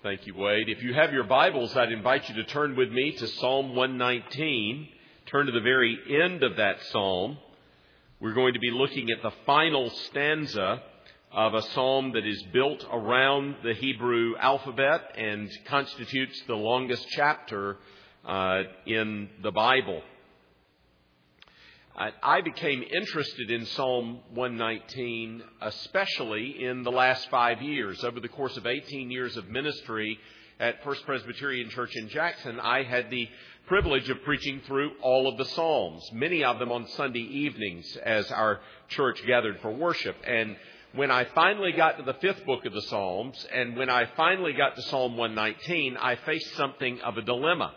Thank you, Wade. If you have your Bibles, I'd invite you to turn with me to Psalm 119. Turn to the very end of that psalm. We're going to be looking at the final stanza of a psalm that is built around the Hebrew alphabet and constitutes the longest chapter in the Bible. I became interested in Psalm 119, especially in the last 5 years. Over the course of 18 years of ministry at First Presbyterian Church in Jackson, I had the privilege of preaching through all of the Psalms, many of them on Sunday evenings as our church gathered for worship. And when I finally got to the fifth book of the Psalms, and when I finally got to Psalm 119, I faced something of a dilemma.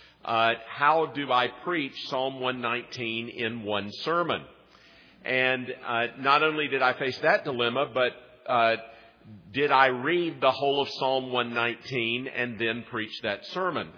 How do I preach Psalm 119 in one sermon? And not only did I face that dilemma, but did I read the whole of Psalm 119 and then preach that sermon?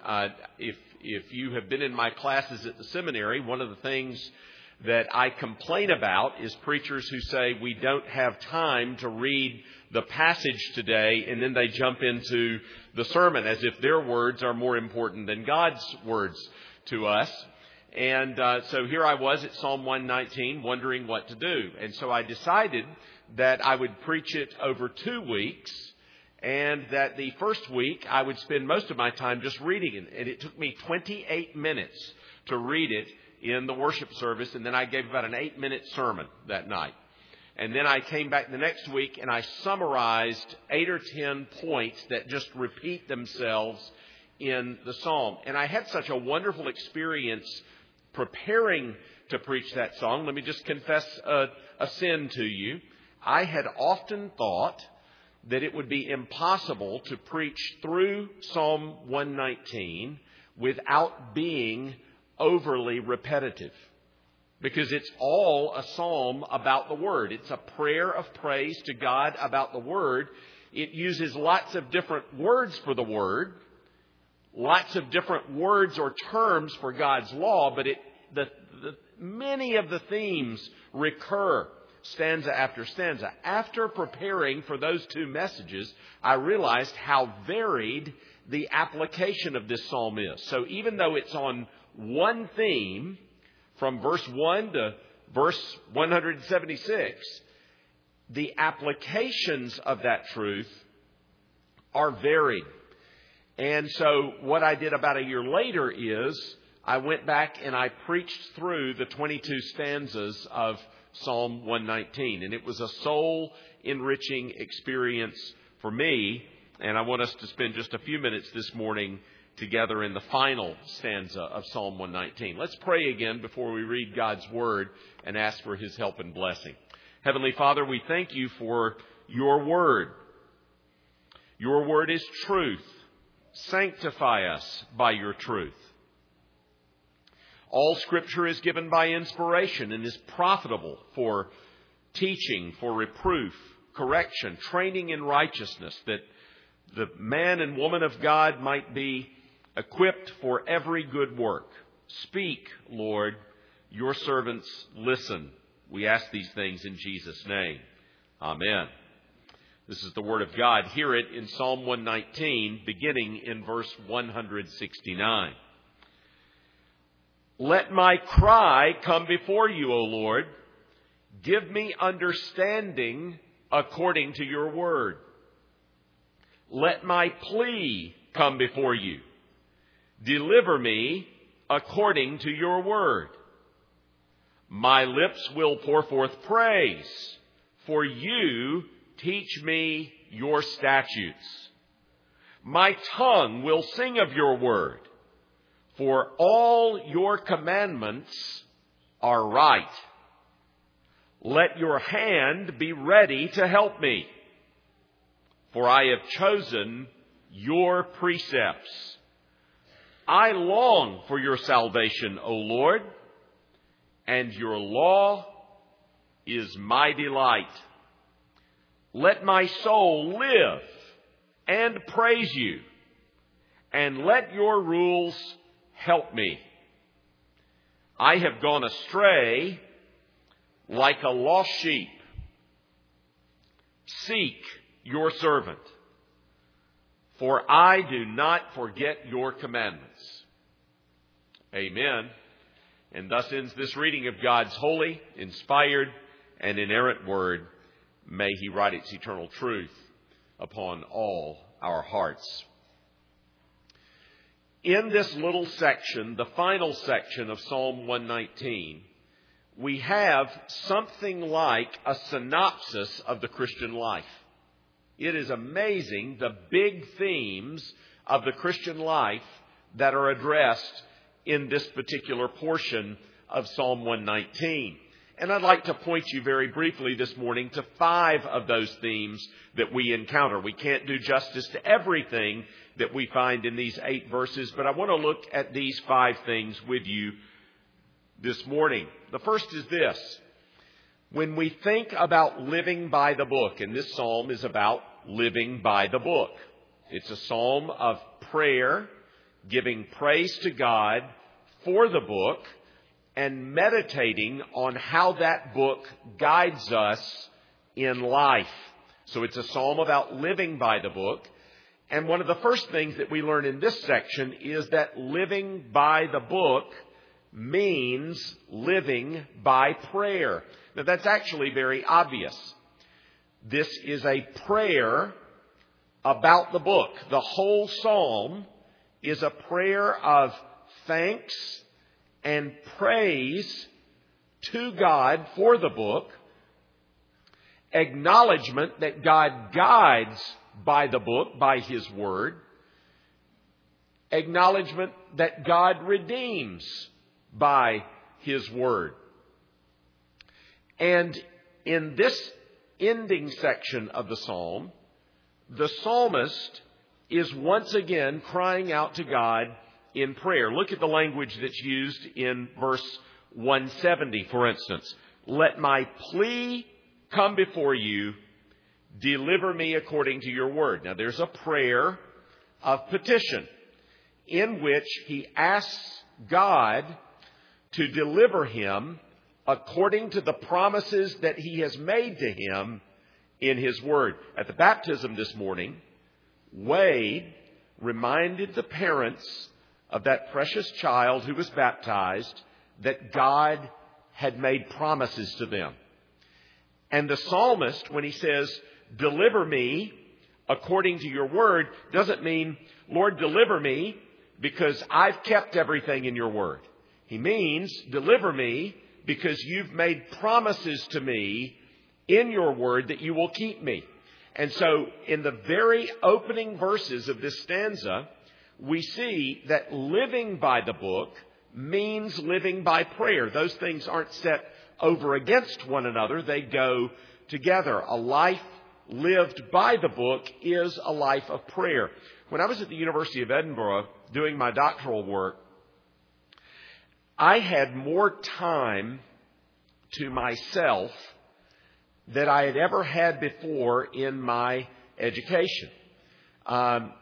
If you have been in my classes at the seminary, one of the things that I complain about is preachers who say we don't have time to read the passage today, and then they jump into the sermon as if their words are more important than God's words to us. And so here I was at Psalm 119 wondering what to do. And so I decided that I would preach it over 2 weeks, and that the first week I would spend most of my time just reading it. And it took me 28 minutes to read it in the worship service, and then I gave about an 8-minute sermon that night. And then I came back the next week and I summarized 8 or 10 points that just repeat themselves in the psalm. And I had such a wonderful experience preparing to preach that psalm. Let me just confess a sin to you. I had often thought that it would be impossible to preach through Psalm 119 without being overly repetitive, because it's all a psalm about the Word. It's a prayer of praise to God about the Word. It uses lots of different words for the Word, lots of different words or terms for God's law, but many of the themes recur stanza after stanza. After preparing for those two messages, I realized how varied the application of this psalm is. So even though it's on one theme, from verse 1 to verse 176, the applications of that truth are varied. And so what I did about a year later is I went back and I preached through the 22 stanzas of Psalm 119. And it was a soul-enriching experience for me. And I want us to spend just a few minutes this morning together in the final stanza of Psalm 119. Let's pray again before we read God's Word and ask for His help and blessing. Heavenly Father, we thank You for Your Word. Your Word is truth. Sanctify us by Your truth. All Scripture is given by inspiration and is profitable for teaching, for reproof, correction, training in righteousness, that the man and woman of God might be equipped for every good work. Speak, Lord, Your servants listen. We ask these things in Jesus' name. Amen. This is the Word of God. Hear it in Psalm 119, beginning in verse 169. Let my cry come before You, O Lord. Give me understanding according to Your word. Let my plea come before You. Deliver me according to Your word. My lips will pour forth praise, for You teach me Your statutes. My tongue will sing of Your word, for all Your commandments are right. Let Your hand be ready to help me, for I have chosen Your precepts. I long for Your salvation, O Lord, and Your law is my delight. Let my soul live and praise You, and let Your rules help me. I have gone astray like a lost sheep. Seek Your servant. for I do not forget your commandments. Amen. And thus ends this reading of God's holy, inspired, and inerrant word. May He write its eternal truth upon all our hearts. In this little section, the final section of Psalm 119, we have something like a synopsis of the Christian life. It is amazing the big themes of the Christian life that are addressed in this particular portion of Psalm 119. And I'd like to point you very briefly this morning to 5 of those themes that we encounter. We can't do justice to everything that we find in these 8 verses, but I want to look at these 5 things with you this morning. The first is this. When we think about living by the book, and this psalm is about living by the book. It's a psalm of prayer, giving praise to God for the book, and meditating on how that book guides us in life. So it's a psalm about living by the book. And one of the first things that we learn in this section is that living by the book means living by prayer. Now that's actually very obvious. This is a prayer about the book. The whole psalm is a prayer of thanks and praise to God for the book, acknowledgement that God guides by the book, by His word, acknowledgement that God redeems by His word. And in this ending section of the psalm, the psalmist is once again crying out to God in prayer. Look at the language that's used in verse 170, for instance. Let my plea come before you. Deliver me according to your word. Now there's a prayer of petition in which he asks God to deliver him according to the promises that He has made to him in His word. At the baptism this morning, Wade reminded the parents of that precious child who was baptized that God had made promises to them. And the psalmist, when he says, deliver me according to your word, doesn't mean, Lord, deliver me because I've kept everything in your word. He means, deliver me because you've made promises to me in your word that you will keep me. And so in the very opening verses of this stanza, we see that living by the book means living by prayer. Those things aren't set over against one another. They go together. A life lived by the book is a life of prayer. When I was at the University of Edinburgh doing my doctoral work, I had more time to myself than I had ever had before in my education. A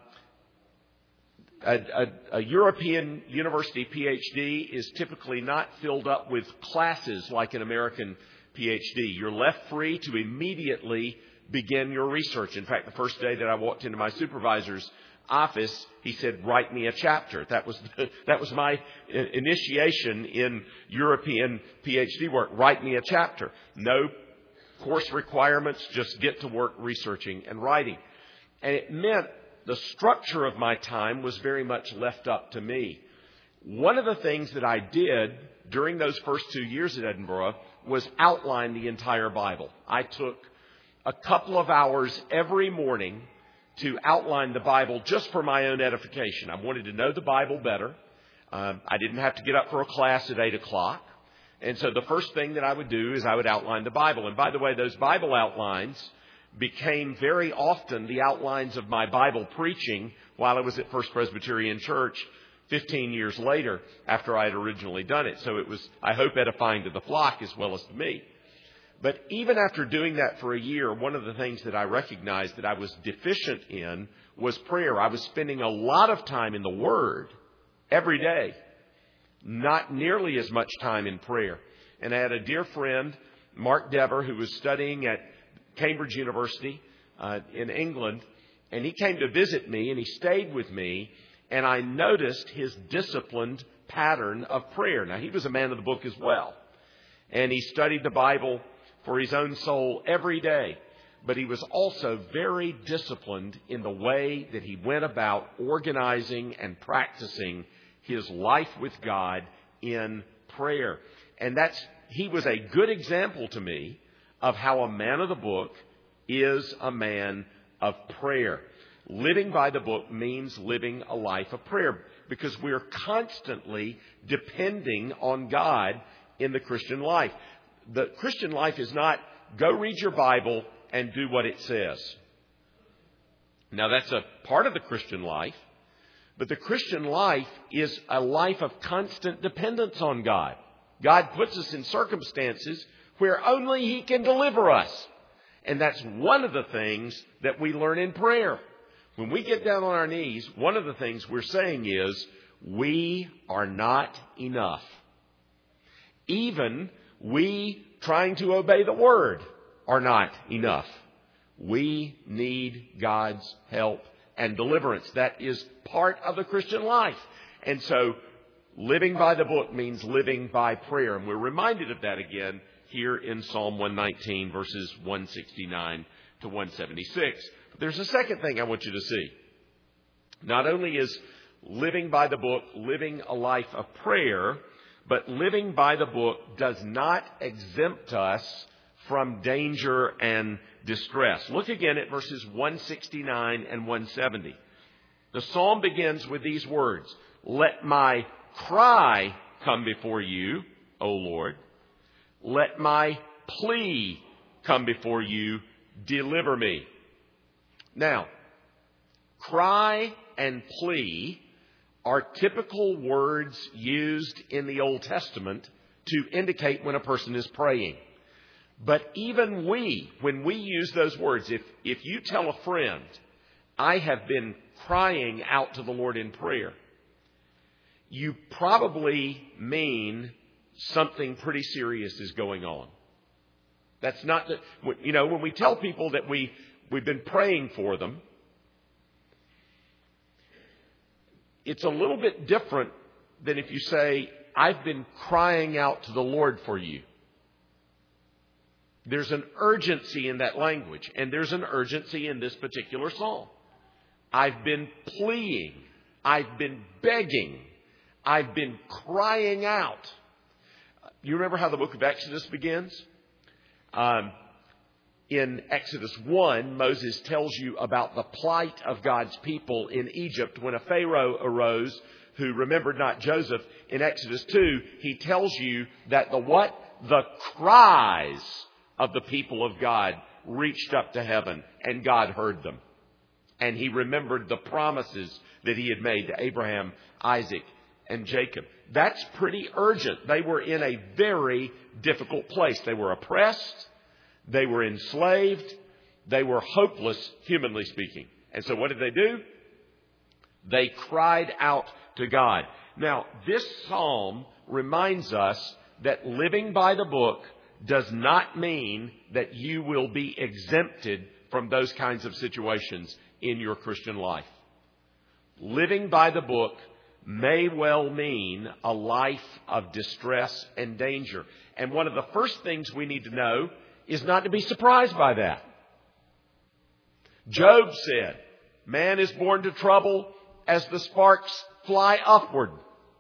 European university PhD is typically not filled up with classes like an American PhD. You're left free to immediately begin your research. In fact, the first day that I walked into my supervisor's office, he said, write me a chapter. That was my initiation in European PhD work. Write me a chapter. No course requirements, just get to work researching and writing. And it meant the structure of my time was very much left up to me. One of the things that I did during those first 2 years at Edinburgh was outline the entire Bible. I took a couple of hours every morning to outline the Bible just for my own edification. I wanted to know the Bible better. I didn't have to get up for a class at 8 o'clock. And so the first thing that I would do is I would outline the Bible. And by the way, those Bible outlines became very often the outlines of my Bible preaching while I was at First Presbyterian Church 15 years later after I had originally done it. So it was, I hope, edifying to the flock as well as to me. But even after doing that for a year, one of the things that I recognized that I was deficient in was prayer. I was spending a lot of time in the Word every day, not nearly as much time in prayer. And I had a dear friend, Mark Dever, who was studying at Cambridge University in England, And he came to visit me, and he stayed with me, and I noticed his disciplined pattern of prayer. Now, he was a man of the book as well, and he studied the Bible for his own soul every day. But he was also very disciplined in the way that he went about organizing and practicing his life with God in prayer. And he was a good example to me of how a man of the book is a man of prayer. Living by the book means living a life of prayer, because we're constantly depending on God in the Christian life. The Christian life is not go read your Bible and do what it says. Now, that's a part of the Christian life, but the Christian life is a life of constant dependence on God. God puts us in circumstances where only He can deliver us. And that's one of the things that we learn in prayer. When we get down on our knees, one of the things we're saying is, we are not enough. Even we trying to obey the Word are not enough. We need God's help and deliverance. That is part of the Christian life. And so living by the book means living by prayer. And we're reminded of that again here in Psalm 119, verses 169 to 176. But there's a second thing I want you to see. Not only is living by the book living a life of prayer, but living by the book does not exempt us from danger and distress. Look again at verses 169 and 170. The psalm begins with these words, "Let my cry come before you, O Lord. Let my plea come before you. Deliver me." Now, cry and plea are typical words used in the Old Testament to indicate when a person is praying. But even when we use those words, if you tell a friend, I have been crying out to the Lord in prayer, you probably mean something pretty serious is going on. That's not, when we tell people that we've been praying for them, it's a little bit different than if you say, I've been crying out to the Lord for you. There's an urgency in that language, and there's an urgency in this particular psalm. I've been pleading. I've been begging. I've been crying out. You remember how the book of Exodus begins? In Exodus 1, Moses tells you about the plight of God's people in Egypt when a Pharaoh arose who remembered not Joseph. In Exodus 2, he tells you that the cries of the people of God reached up to heaven, and God heard them. And He remembered the promises that He had made to Abraham, Isaac, and Jacob. That's pretty urgent. They were in a very difficult place. They were oppressed. They were enslaved. They were hopeless, humanly speaking. And so what did they do? They cried out to God. Now, this psalm reminds us that living by the book does not mean that you will be exempted from those kinds of situations in your Christian life. Living by the book may well mean a life of distress and danger. And one of the first things we need to know is not to be surprised by that. Job said, man is born to trouble as the sparks fly upward.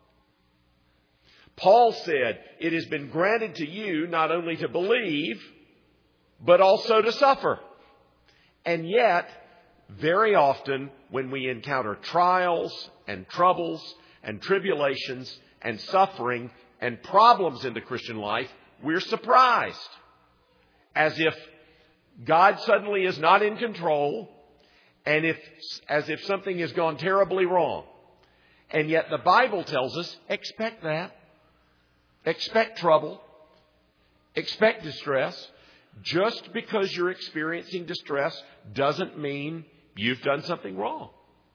Paul said, it has been granted to you not only to believe, but also to suffer. And yet, very often when we encounter trials and troubles and tribulations and suffering and problems in the Christian life, we're surprised. As if God suddenly is not in control, and as if something has gone terribly wrong. And yet the Bible tells us, expect that. Expect trouble. Expect distress. Just because you're experiencing distress doesn't mean you've done something wrong.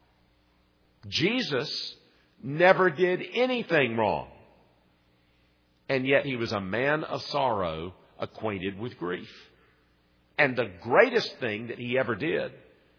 Jesus never did anything wrong. And yet He was a man of sorrow, acquainted with grief. And the greatest thing that He ever did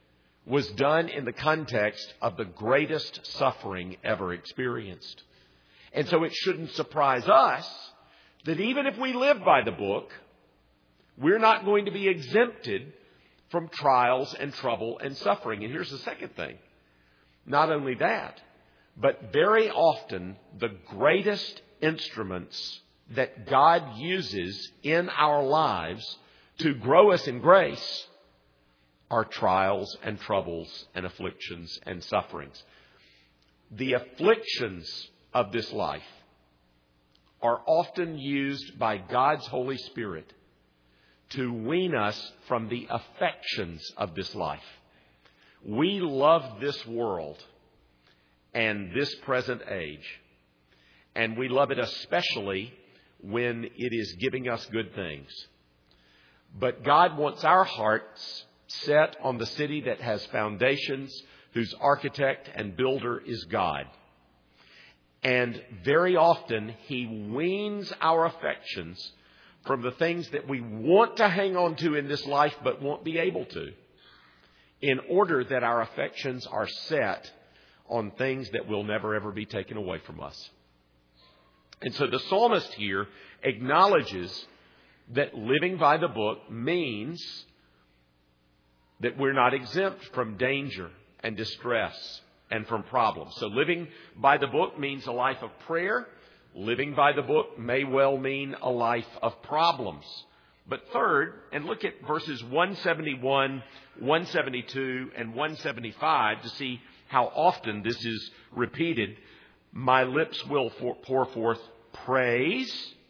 was done in the context of the greatest suffering ever experienced. And so it shouldn't surprise us that even if we live by the book, we're not going to be exempted from trials and trouble and suffering. And here's the second thing. Not only that, but very often the greatest instruments that God uses in our lives to grow us in grace are trials and troubles and afflictions and sufferings. The afflictions of this life are often used by God's Holy Spirit to wean us from the affections of this life. We love this world and this present age, and we love it especially when it is giving us good things. But God wants our hearts set on the city that has foundations, whose architect and builder is God. And very often He weans our affections from the things that we want to hang on to in this life but won't be able to, in order that our affections are set on things that will never ever be taken away from us. And so the psalmist here acknowledges that living by the book means that we're not exempt from danger and distress and from problems. So living by the book means a life of prayer. Living by the book may well mean a life of problems. But third, and look at verses 171, 172, and 175 to see how often this is repeated. My lips will pour forth praise.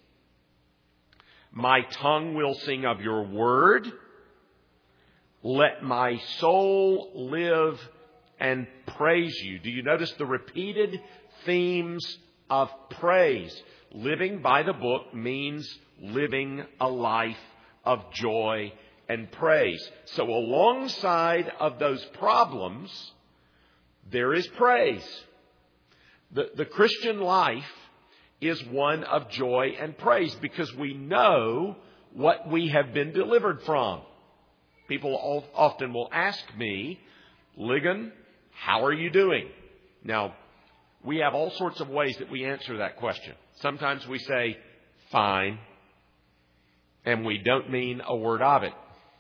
My tongue will sing of your word. Let my soul live and praise you. Do you notice the repeated themes of praise? Living by the book means living a life of joy and praise. So alongside of those problems, there is praise. The Christian life is one of joy and praise because we know what we have been delivered from. People often will ask me, Ligon, how are you doing? Now, we have all sorts of ways that we answer that question. Sometimes we say, fine, and we don't mean a word of it.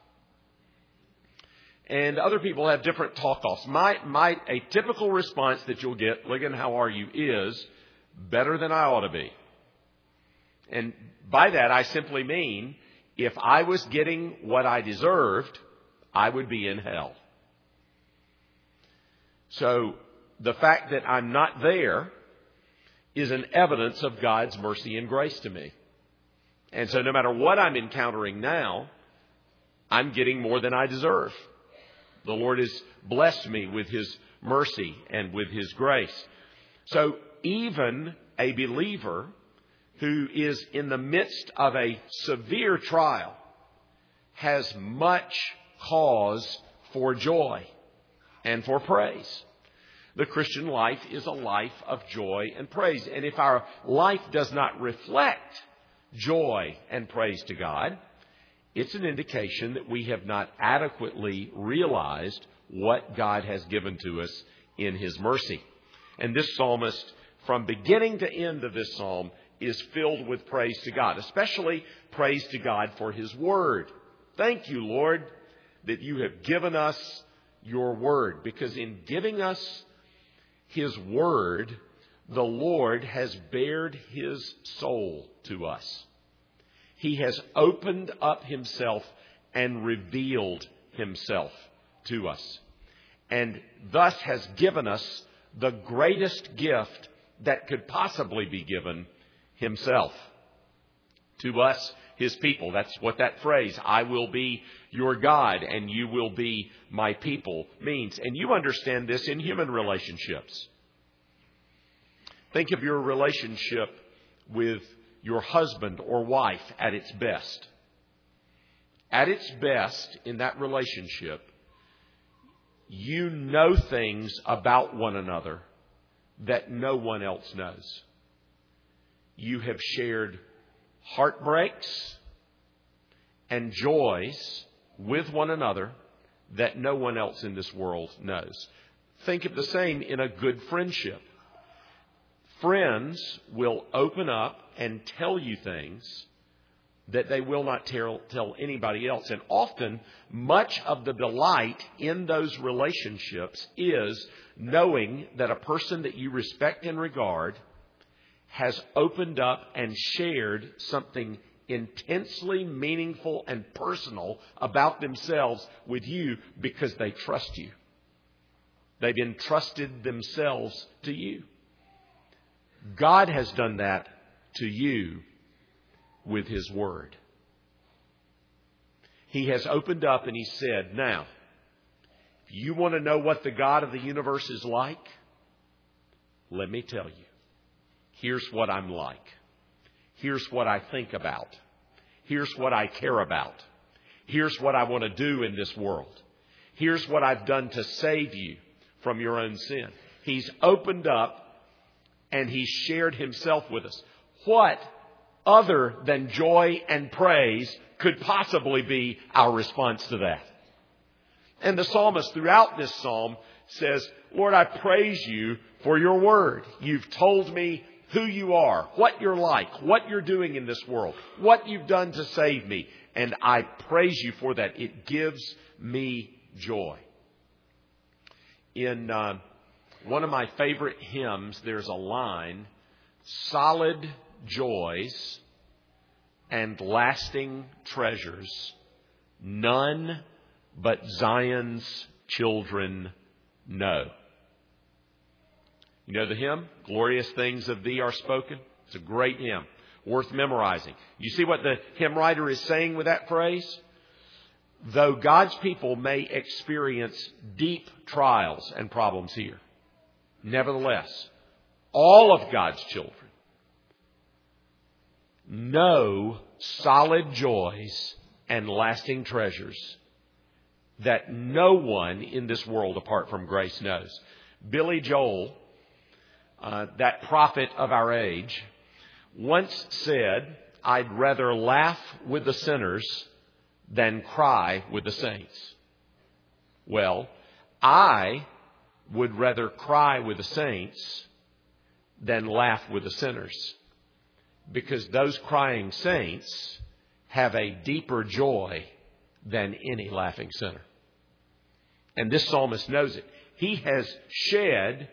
And other people have different talk-offs. A typical response that you'll get, Ligon, how are you, is better than I ought to be. And by that, I simply mean, if I was getting what I deserved, I would be in hell. So the fact that I'm not there is an evidence of God's mercy and grace to me. And so no matter what I'm encountering now, I'm getting more than I deserve. The Lord has blessed me with His mercy and with His grace. So even a believer who is in the midst of a severe trial has much cause for joy and for praise. The Christian life is a life of joy and praise. And if our life does not reflect joy and praise to God, it's an indication that we have not adequately realized what God has given to us in His mercy. And this psalmist, from beginning to end of this psalm, is filled with praise to God, especially praise to God for His word. Thank you, Lord, that you have given us your word, because in giving us His word, the Lord has bared His soul to us. He has opened up Himself and revealed Himself to us, and thus has given us the greatest gift that could possibly be given, Himself. To us, His people. That's what that phrase, I will be your God and you will be my people, means. And you understand this in human relationships. Think of your relationship with your husband or wife at its best. At its best, in that relationship, you know things about one another that no one else knows. You have shared heartbreaks and joys with one another that no one else in this world knows. Think of the same in a good friendship. Friends will open up and tell you things that they will not tell anybody else. And often, much of the delight in those relationships is knowing that a person that you respect and regard has opened up and shared something intensely meaningful and personal about themselves with you because they trust you. They've entrusted themselves to you. God has done that to you with His Word. He has opened up and He said, now, if you want to know what the God of the universe is like, let me tell you. Here's what I'm like. Here's what I think about. Here's what I care about. Here's what I want to do in this world. Here's what I've done to save you from your own sin. He's opened up and He's shared Himself with us. What other than joy and praise could possibly be our response to that? And the psalmist throughout this psalm says, Lord, I praise you for your word. You've told me who you are, what you're like, what you're doing in this world, what you've done to save me. And I praise you for that. It gives me joy. In one of my favorite hymns, there's a line, solid joys and lasting treasures, none but Zion's children know. You know the hymn? Glorious things of thee are spoken. It's a great hymn, worth memorizing. You see what the hymn writer is saying with that phrase? Though God's people may experience deep trials and problems here, nevertheless, all of God's children know solid joys and lasting treasures that no one in this world apart from grace knows. Billy Joel, that prophet of our age, once said, I'd rather laugh with the sinners than cry with the saints. Well, I would rather cry with the saints than laugh with the sinners, because those crying saints have a deeper joy than any laughing sinner. And this psalmist knows it. He has shed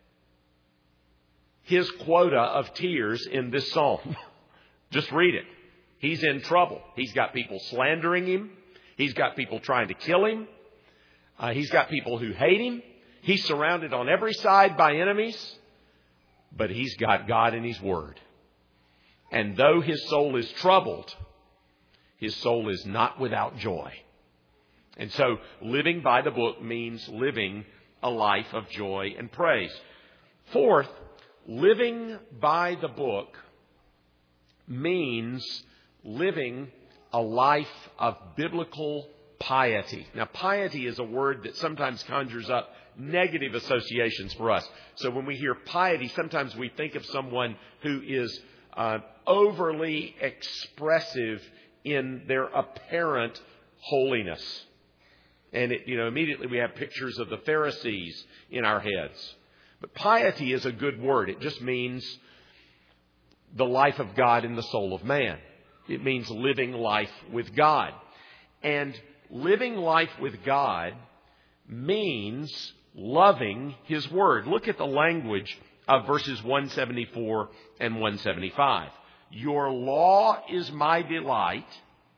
his quota of tears in this psalm. Just read it. He's in trouble. He's got people slandering him. He's got people trying to kill him. He's got people who hate him. He's surrounded on every side by enemies. But he's got God in His Word. And though his soul is troubled, his soul is not without joy. And so living by the book means living a life of joy and praise. Fourth, living by the book means living a life of biblical piety. Now, piety is a word that sometimes conjures up negative associations for us. So when we hear piety, sometimes we think of someone who is overly expressive in their apparent holiness. And immediately we have pictures of the Pharisees in our heads. But piety is a good word. It just means the life of God in the soul of man. It means living life with God. And living life with God means loving His Word. Look at the language of verses 174 and 175. Your law is my delight.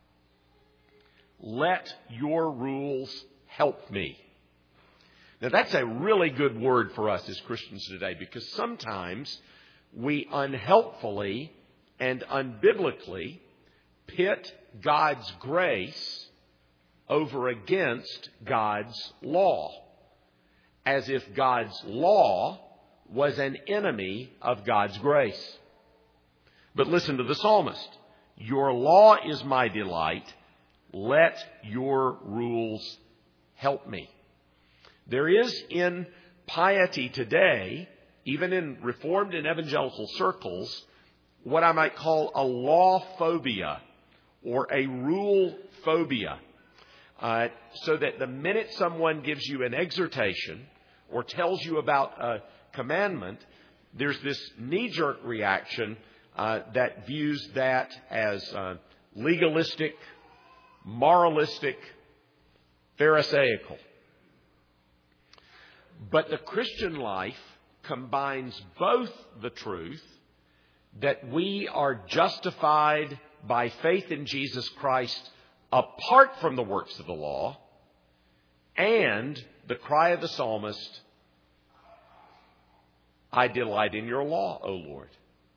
Let your rules help me. Now that's a really good word for us as Christians today, because sometimes we unhelpfully and unbiblically pit God's grace over against God's law, as if God's law was an enemy of God's grace. But listen to the psalmist. Your law is my delight. Let your rules help me. There is in piety today, even in Reformed and evangelical circles, what I might call a law phobia or a rule phobia. so that the minute someone gives you an exhortation or tells you about a commandment, there's this knee-jerk reaction that views that as legalistic, moralistic, pharisaical. But the Christian life combines both the truth that we are justified by faith in Jesus Christ apart from the works of the law, and the cry of the psalmist, I delight in your law, O Lord.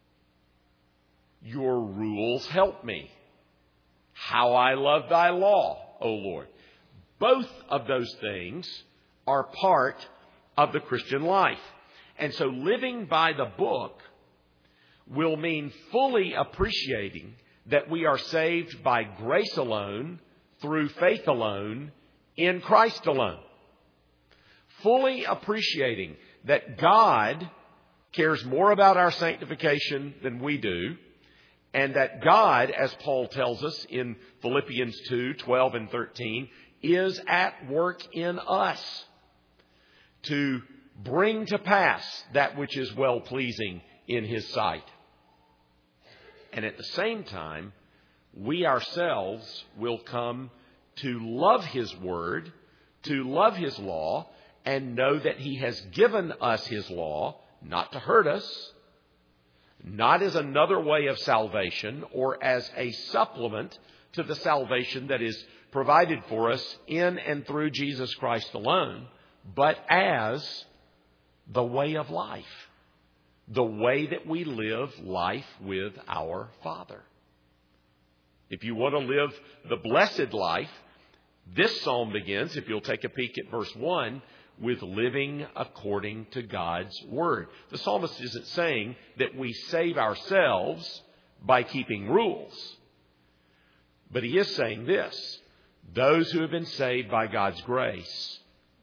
Your rules help me. How I love thy law, O Lord. Both of those things are part of the Christian life. And so living by the book will mean fully appreciating that we are saved by grace alone, through faith alone, in Christ alone. Fully appreciating that God cares more about our sanctification than we do, and that God, as Paul tells us in Philippians 2:12 and 13, is at work in us to bring to pass that which is well-pleasing in His sight. And at the same time, we ourselves will come to love His Word, to love His law, and know that He has given us His law, not to hurt us, not as another way of salvation or as a supplement to the salvation that is provided for us in and through Jesus Christ alone, but as the way of life, the way that we live life with our Father. If you want to live the blessed life, this psalm begins, if you'll take a peek at verse 1, with living according to God's Word. The psalmist isn't saying that we save ourselves by keeping rules. But he is saying this: those who have been saved by God's grace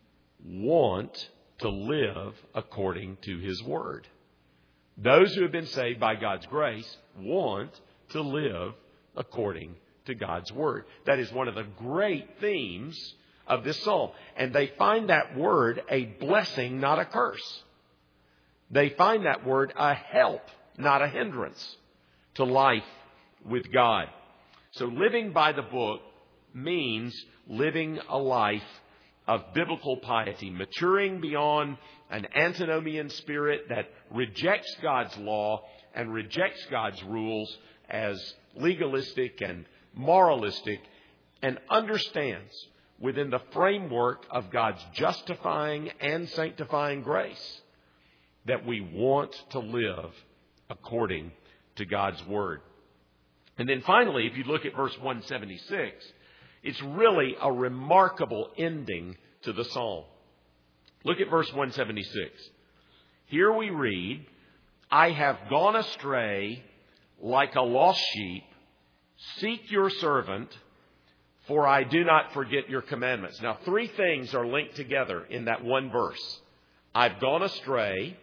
want to live according to His Word. Those who have been saved by God's grace want to live according to God's Word. That is one of the great themes of this psalm. And they find that word a blessing, not a curse. They find that word a help, not a hindrance to life with God. So living by the book means living a life of biblical piety, maturing beyond an antinomian spirit that rejects God's law and rejects God's rules as legalistic and moralistic, and understands within the framework of God's justifying and sanctifying grace that we want to live according to God's Word. And then finally, if you look at verse 176, it's really a remarkable ending to the psalm. Look at verse 176. Here we read, I have gone astray like a lost sheep. Seek your servant, for I do not forget your commandments. Now, three things are linked together in that one verse. I've gone astray.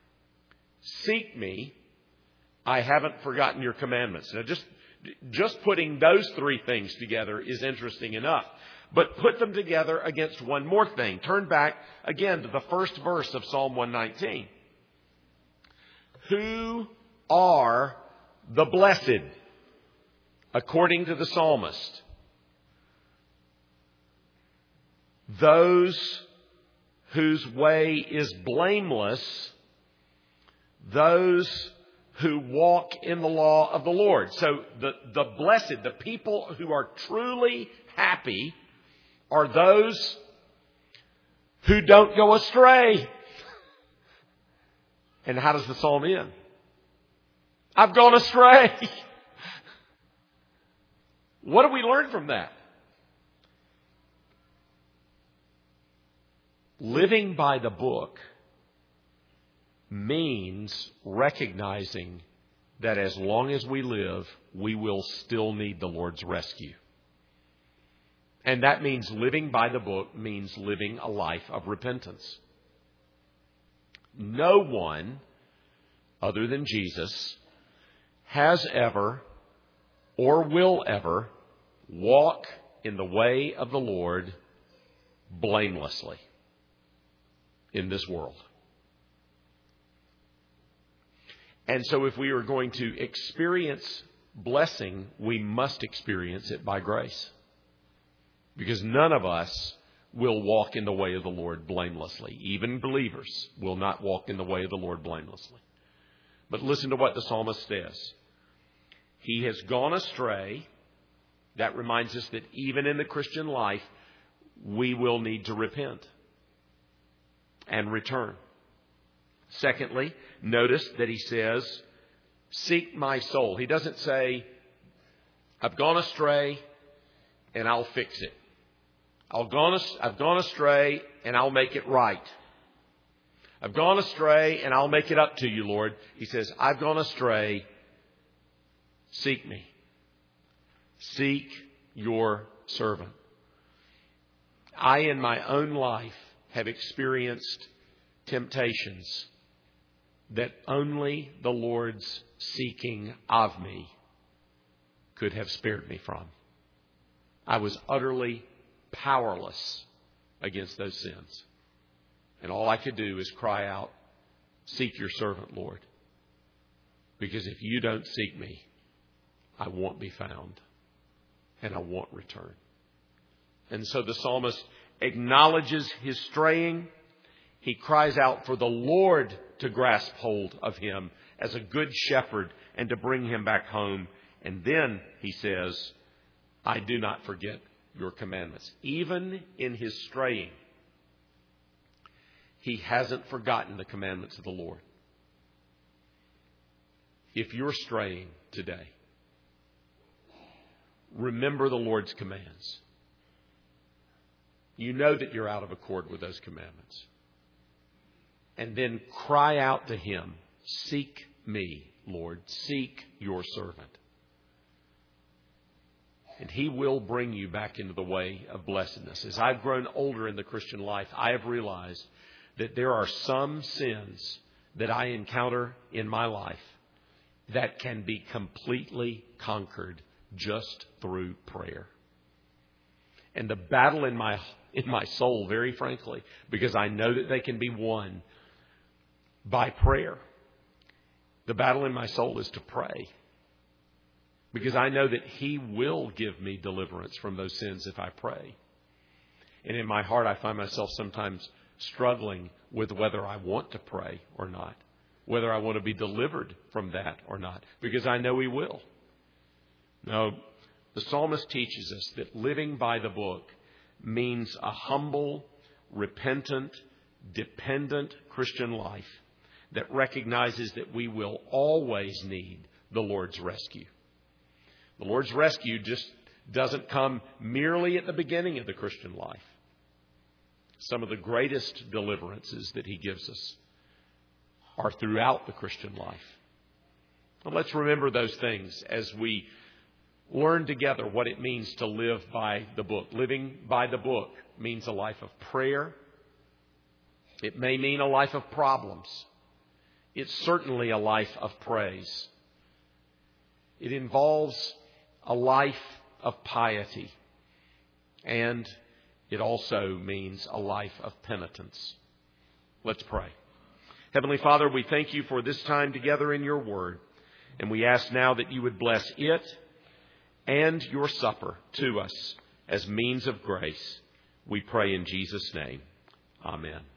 Seek me. I haven't forgotten your commandments. Now, just putting those three things together is interesting enough. But put them together against one more thing. Turn back again to the first verse of Psalm 119. Who are the blessed, according to the psalmist? Those whose way is blameless, those who walk in the law of the Lord. So the blessed, the people who are truly happy, are those who don't go astray. And how does the psalm end? I've gone astray. What do we learn from that? Living by the book means recognizing that as long as we live, we will still need the Lord's rescue. And that means living by the book means living a life of repentance. No one other than Jesus has ever or will ever walk in the way of the Lord blamelessly in this world. And so if we are going to experience blessing, we must experience it by grace. Because none of us will walk in the way of the Lord blamelessly. Even believers will not walk in the way of the Lord blamelessly. But listen to what the psalmist says. He has gone astray. That reminds us that even in the Christian life, we will need to repent and return. Secondly, notice that he says, seek my soul. He doesn't say, I've gone astray and I'll fix it. I've gone astray and I'll make it right. I've gone astray and I'll make it up to you, Lord. He says, I've gone astray. Seek me. Seek your servant. I, in my own life, have experienced temptations that only the Lord's seeking of me could have spared me from. I was utterly powerless against those sins. And all I could do is cry out, seek your servant, Lord. Because if you don't seek me, I won't be found and I won't return. And so the psalmist acknowledges his straying. He cries out for the Lord to grasp hold of him as a good shepherd and to bring him back home. And then he says, I do not forget your commandments. Even in his straying, he hasn't forgotten the commandments of the Lord. If you're straying today, remember the Lord's commands. You know that you're out of accord with those commandments. And then cry out to him, seek me, Lord, seek your servant. And he will bring you back into the way of blessedness. As I've grown older in the Christian life, I have realized that there are some sins that I encounter in my life that can be completely conquered just through prayer. And the battle in my soul, very frankly, because I know that they can be won by prayer. The battle in my soul is to pray. Because I know that he will give me deliverance from those sins if I pray. And in my heart, I find myself sometimes struggling with whether I want to pray or not. Whether I want to be delivered from that or not. Because I know he will. No, the psalmist teaches us that living by the book means a humble, repentant, dependent Christian life that recognizes that we will always need the Lord's rescue. The Lord's rescue just doesn't come merely at the beginning of the Christian life. Some of the greatest deliverances that he gives us are throughout the Christian life. Well, let's remember those things as we learn together what it means to live by the book. Living by the book means a life of prayer. It may mean a life of problems. It's certainly a life of praise. It involves a life of piety. And it also means a life of penitence. Let's pray. Heavenly Father, we thank you for this time together in your word. And we ask now that you would bless it and your supper to us as means of grace. We pray in Jesus' name. Amen.